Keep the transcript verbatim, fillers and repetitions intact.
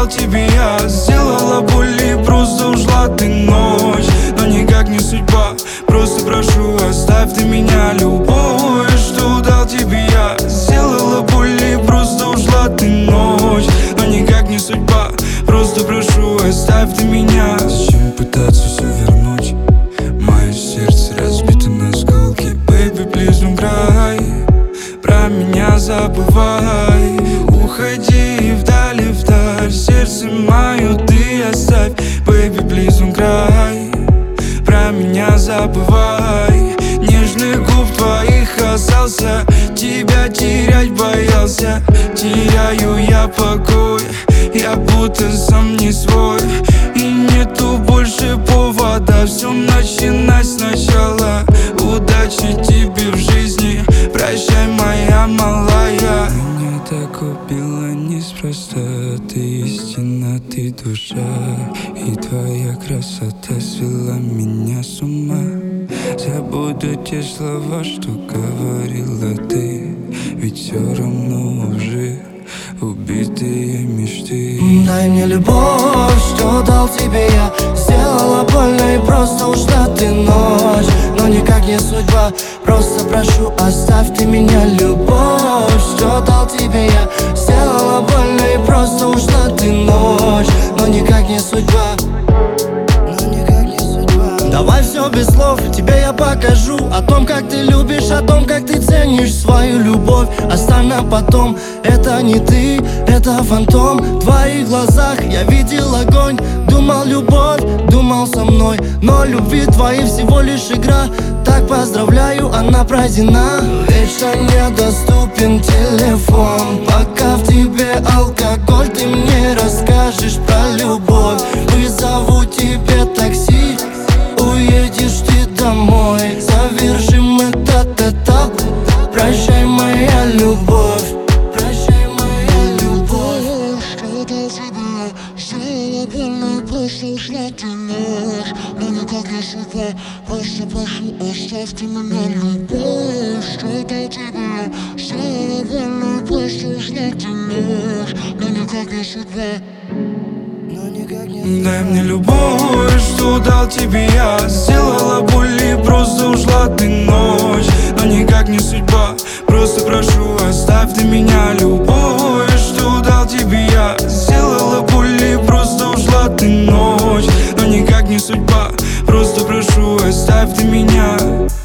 дал тебе я. Сделала боль и просто ушла ты ночь. Но никак не судьба, просто прошу, оставь ты меня, любовь. Что дал тебе я. Сделала боль и просто ушла ты ночь. Но никак не судьба, просто прошу, оставь ты меня. Зачем пытаться все вернуть? Мое сердце разбито на осколки. Baby, please, don't cry. Про меня забывай. Уходи вдали, вдаль. Сердце мое ты оставь. Baby, please, don't cry. Про меня забывай. Нежных губ твоих касался, тебя терять боялся. Теряю я покой, я будто сам не свой. И нету больше повода все начинать сначала. Удачи тебе в жизни, прощай, моя малая. Меня так убила неспроста, ты истина, ты душа. И твоя красота свела меня с ума. Забуду те слова, что говорила ты, ведь все равно уже убитые мечты. Дай мне любовь, что дал тебе я. Сделала больно и просто ушла ты ночь. Но никак не судьба, просто прошу, оставь ты меня, любовь. Что дал тебе я. Сделала больно и просто ушла ты ночь. Но никак не судьба. Давай все без слов, тебе я покажу. О том, как ты любишь, о том, как ты ценишь свою любовь. Оставь на потом, это не ты, это фантом. В твоих глазах я видел огонь. Думал любовь, думал со мной. Но любви твои всего лишь игра. Так поздравляю, она пройдена. Вечно недоступен телефон. Пока в тебе алкоголь, ты мне расскажешь про любовь. Вызову тебе такси, уедешь ты домой. Завершим этот этап. Прощай, моя любовь. Прощай, моя любовь. Что дал тебе, сделала больно и просто ушла ты ночь. Но никак не судьба, просто прошу, оставь ты меня, любовь. Что дал тебе, сделала больно и просто ушла ты ночь. Но никак не судьба. Дай мне любовь, что дал тебе я. Сделала боль и просто ушла ты ночь. Но никак не судьба, просто прошу, оставь ты меня, любовь. Что дал тебе я. Сделала боль и просто ушла ты ночь. Но никак не судьба, просто прошу, оставь ты меня.